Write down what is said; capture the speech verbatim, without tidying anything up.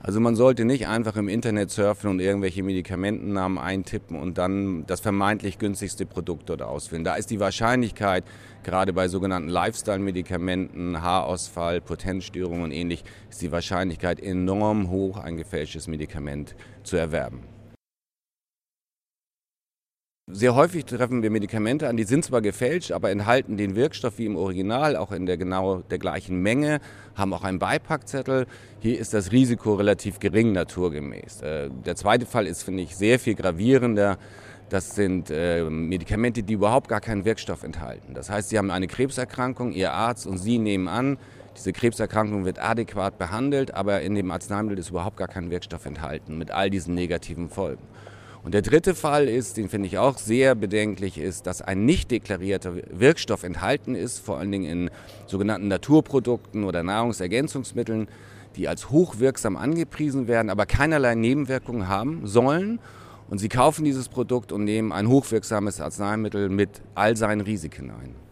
Also man sollte nicht einfach im Internet surfen und irgendwelche Medikamentennamen eintippen und dann das vermeintlich günstigste Produkt dort auswählen. Da ist die Wahrscheinlichkeit, gerade bei sogenannten Lifestyle-Medikamenten, Haarausfall, Potenzstörungen und ähnlich, ist die Wahrscheinlichkeit enorm hoch, ein gefälschtes Medikament zu erwerben. Sehr häufig treffen wir Medikamente an, die sind zwar gefälscht, aber enthalten den Wirkstoff wie im Original, auch in der genau der gleichen Menge, haben auch einen Beipackzettel. Hier ist das Risiko relativ gering naturgemäß. Der zweite Fall ist, finde ich, sehr viel gravierender. Das sind äh, Medikamente, die überhaupt gar keinen Wirkstoff enthalten. Das heißt, Sie haben eine Krebserkrankung, Ihr Arzt und Sie nehmen an, diese Krebserkrankung wird adäquat behandelt, aber in dem Arzneimittel ist überhaupt gar kein Wirkstoff enthalten, mit all diesen negativen Folgen. Und der dritte Fall ist, den finde ich auch sehr bedenklich, ist, dass ein nicht deklarierter Wirkstoff enthalten ist, vor allen Dingen in sogenannten Naturprodukten oder Nahrungsergänzungsmitteln, die als hochwirksam angepriesen werden, aber keinerlei Nebenwirkungen haben sollen. Und Sie kaufen dieses Produkt und nehmen ein hochwirksames Arzneimittel mit all seinen Risiken ein.